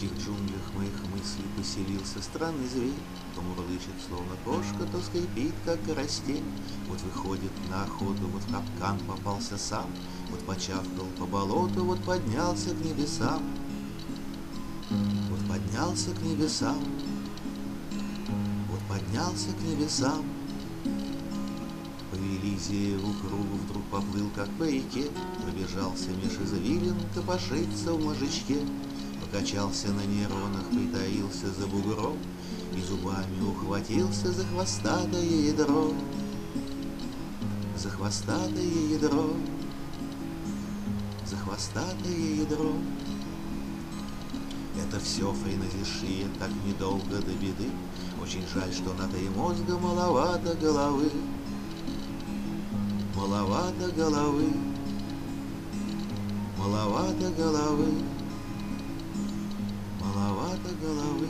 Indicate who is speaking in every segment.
Speaker 1: диких джунглях моих мыслей поселился странный зверь. То мурлычет, словно кошка, то скрипит, как карастель. Вот выходит на охоту, вот в капкан попался сам. Вот почавкал по болоту, вот поднялся к небесам. Вот поднялся к небесам. Вот поднялся к небесам. По Елизееву кругу вдруг поплыл, как по реке. Пробежался меж извилин, копошится в мозжечке. Покачался на нейронах, притаился за бугром и зубами ухватился за хвостатое ядро. За хвостатое ядро. За хвостатое ядро. Это все френозишия, так недолго до беды. Очень жаль, что на три мозга маловато головы. Маловато головы. Маловато головы. Маловато головы.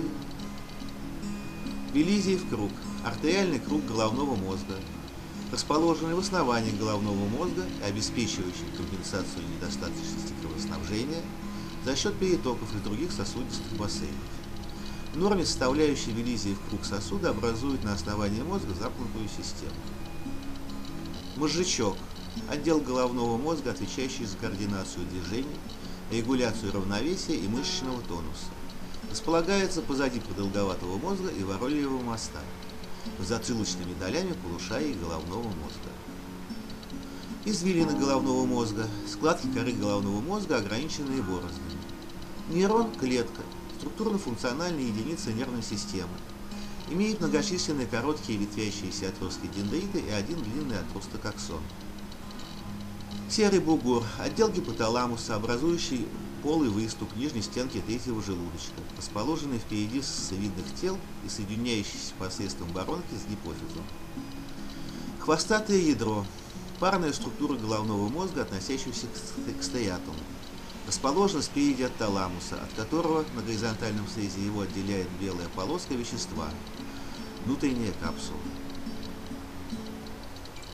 Speaker 1: Елизиев круг – артериальный круг головного мозга, расположенный в основании головного мозга и обеспечивающий компенсацию недостаточности кровоснабжения за счет перетоков из других сосудистых бассейнов. В норме составляющие Елизиев круг сосуда образуют на основании мозга замкнутую систему. Мозжечок – отдел головного мозга, отвечающий за координацию движений, регуляцию равновесия и мышечного тонуса. Располагается позади продолговатого мозга и воролиевого моста, с затылочными долями полушарий головного мозга. Извилины головного мозга, складки коры головного мозга, ограниченные бороздами. Нейрон – клетка, структурно-функциональная единица нервной системы. Имеет многочисленные короткие ветвящиеся отростки дендриты и один длинный отросток аксон. Серый бугор – отдел гипоталамуса, образующий полый выступ нижней стенки третьего желудочка, расположенный впереди сосцевидных тел и соединяющийся посредством воронки с гипофизом. Хвостатое ядро – парная структура головного мозга, относящаяся к стеатуму. Расположена спереди от таламуса, от которого на горизонтальном срезе его отделяет белая полоска вещества – внутренняя капсула.